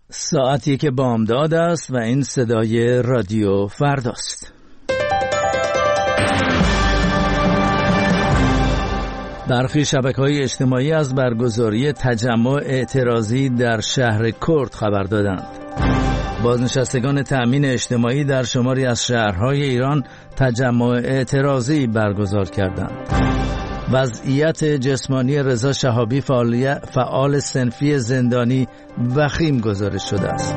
ساعتی که بامداد است و این صدای رادیو فرداست. برخی شبکه‌های اجتماعی از برگزاری تجمع اعتراضی در شهر کرد خبر دادند. بازنشستگان تأمین اجتماعی در شماری از شهرهای ایران تجمع اعتراضی برگزار کردند. وضعیت جسمانی رضا شهابی فعال صنفی زندانی وخیم گزارش شده است.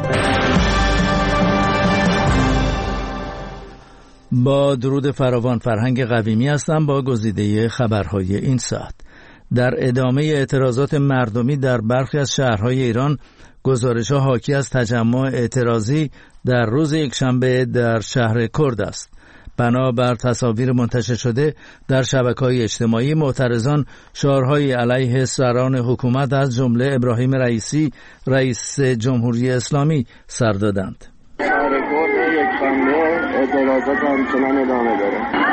با درود فراوان، فرهنگ قویمی هستم با گزیده خبرهای این ساعت. در ادامه اعتراضات مردمی در برخی از شهرهای ایران، گزارش‌ها حاکی از تجمع اعتراضی در روز یکشنبه در شهر کرد است. بنابر تصاویر منتشر شده در شبکه‌های اجتماعی، معترضان شعارهای علیه سران حکومت از جمله ابراهیم رئیسی رئیس جمهوری اسلامی سر دادند. شهر کرد یکشنبه اعتراضات همچنان ادامه دارد.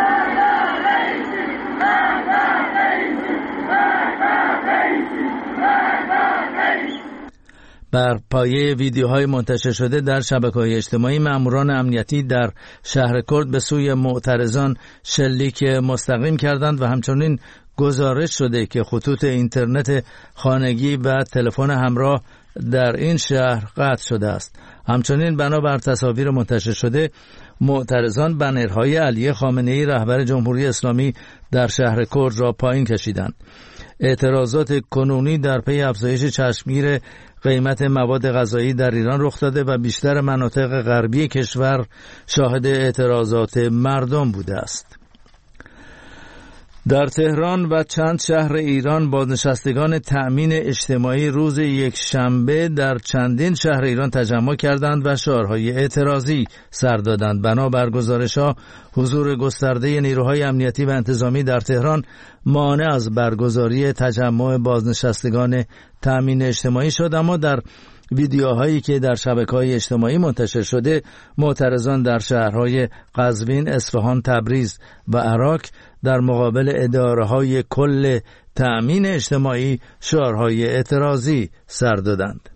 بر پایه ویدیوهای منتشر شده در شبکه‌های اجتماعی، ماموران امنیتی در شهر کرد به سوی معترضان شلیک مستقیم کردند و همچنین گزارش شده که خطوط اینترنت خانگی و تلفن همراه در این شهر قطع شده است. همچنین بنابر تصاویر منتشر شده، معترضان بنرهای علی خامنه‌ای رهبر جمهوری اسلامی در شهر کرد را پایین کشیدند. اعتراضات کنونی در پی افزایش چشمگیر قیمت مواد غذایی در ایران رخ داده و بیشتر مناطق غربی کشور شاهد اعتراضات مردم بوده است. در تهران و چند شهر ایران، بازنشستگان تأمین اجتماعی روز یکشنبه در چندین شهر ایران تجمع کردند و شعارهای اعتراضی سر دادند. بنابر گزارش‌ها، حضور گسترده نیروهای امنیتی و انتظامی در تهران مانع از برگزاری تجمع بازنشستگان تأمین اجتماعی شد، اما در ویدیوهایی که در شبکه‌های اجتماعی منتشر شده، معترضان در شهرهای قزوین، اصفهان، تبریز و عراق در مقابل اداره‌های کل تأمین اجتماعی شعارهای اعتراضی سر دادند.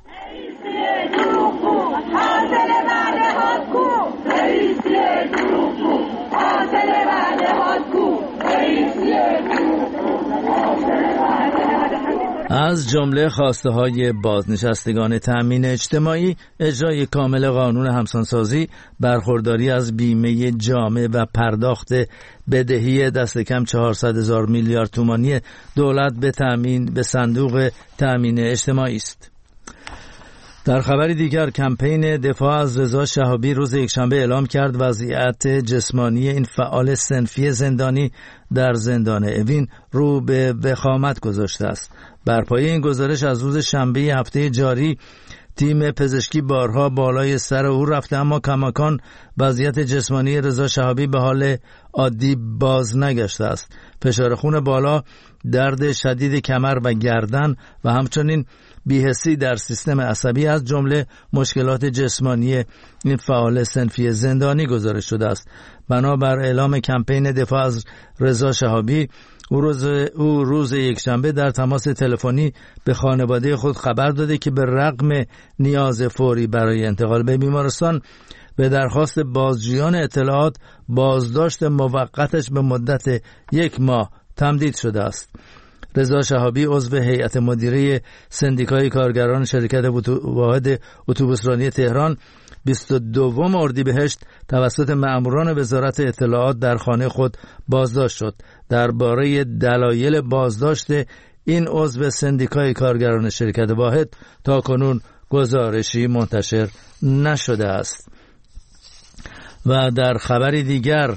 از جمله خواسته های بازنشستگان تأمین اجتماعی اجرای کامل قانون همسانسازی، برخورداری از بیمه جامع و پرداخت بدهی دست کم 400,000 میلیارد تومانی دولت به صندوق تأمین اجتماعی است. در خبری دیگر، کمپین دفاع از رضا شهابی روز یکشنبه اعلام کرد وضعیت جسمانی این فعال صنفی زندانی در زندان اوین رو به وخامت گذاشته است. بر پایه این گزارش، از روز شنبه هفته جاری تیم پزشکی بارها بالای سر او رفته، اما کماکان وضعیت جسمانی رضا شهابی به حال عادی باز نگشته است. فشار خون بالا، درد شدید کمر و گردن و همچنین بی‌حسی در سیستم عصبی از جمله مشکلات جسمانی این فعال صنفی زندانی گزارش شده است. بنابر اعلام کمپین دفاع از رضا شهابی، او روز یکشنبه در تماس تلفنی به خانواده خود خبر داده که به رغم نیاز فوری برای انتقال به بیمارستان، به درخواست بازجویان اطلاعات بازداشت موقتش به مدت 1 ماه تمدید شده است. رضا شهابی عضو هیئت مدیره سندیکای کارگران شرکت واحد اتوبوسرانی تهران 22 اردیبهشت توسط مأموران وزارت اطلاعات در خانه خود بازداشت شد. درباره دلایل بازداشت این عضو سندیکای کارگران شرکت واحد تاکنون گزارشی منتشر نشده است. و در خبری دیگر،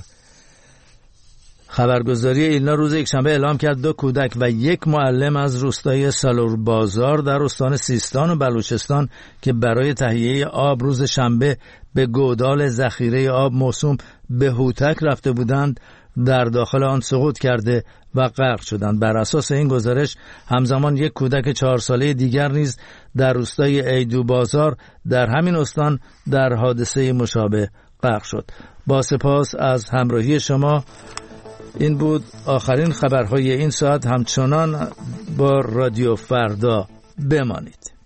خبرگزاری ایلنا روز یکشنبه اعلام کرد 2 کودک و 1 معلم از روستای سالور بازار در استان سیستان و بلوچستان که برای تهیه آب روز شنبه به گودال ذخیره آب موسوم به هوتک رفته بودند، در داخل آن سقوط کرده و غرق شدند. بر اساس این گزارش، همزمان 1 کودک 4 ساله دیگر نیز در روستای ایدو بازار در همین استان در حادثه مشابه غرق شد. با سپاس از همراهی شما. این بود آخرین خبرهای این ساعت. همچنان با رادیو فردا بمانید.